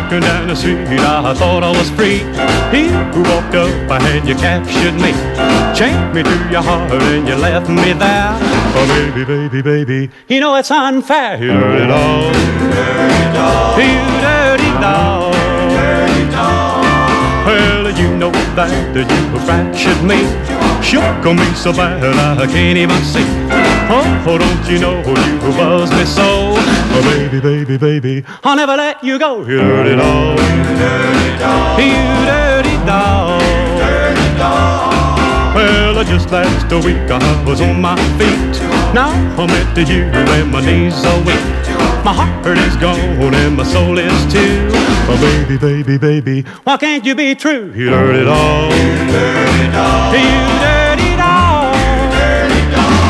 walking down the street, I thought I was free. You walked up and you captured me, chained me to your heart and you left me there. Oh baby, baby, baby, you know it's unfair. You dirty dog, you dirty dog. Well, you know that you fractured me, shook on me so bad I can't even see. Oh, don't you know you buzzed me so? Oh, baby, baby, baby, I'll never let you go. You dirty dog, you dirty dog. Well, just last week I was on my feet. Now I'm into you and my knees are weak. My heart is gone and my soul is too. Oh, baby, baby, baby, why can't you be true? You dirty dog, you dirty dog, you dirty dog, you dirty dog.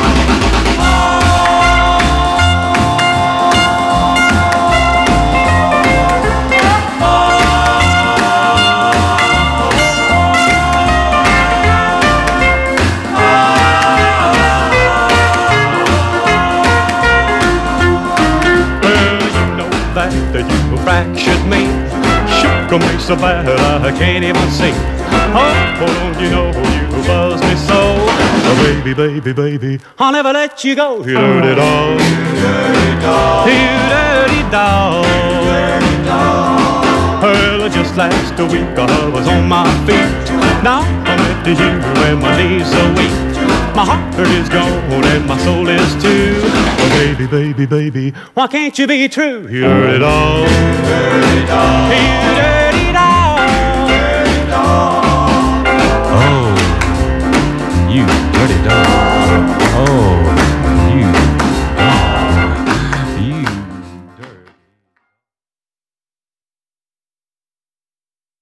You fractured me, shook on me so bad I can't even see. Oh, don't you know you buzzed me so? Oh, baby, baby, baby, I'll never let you go. You dirty dog, you dirty dog, you dirty dog, you dirty dog. Well, just last week I was on my feet. Now I'm into you and my knees are weak. My heart is gone and my soul is too. Oh, baby, baby, baby, why can't you be true? You dirty dog, you dirty dog, you dirty dog, you dirty dog. Oh, you dirty dog.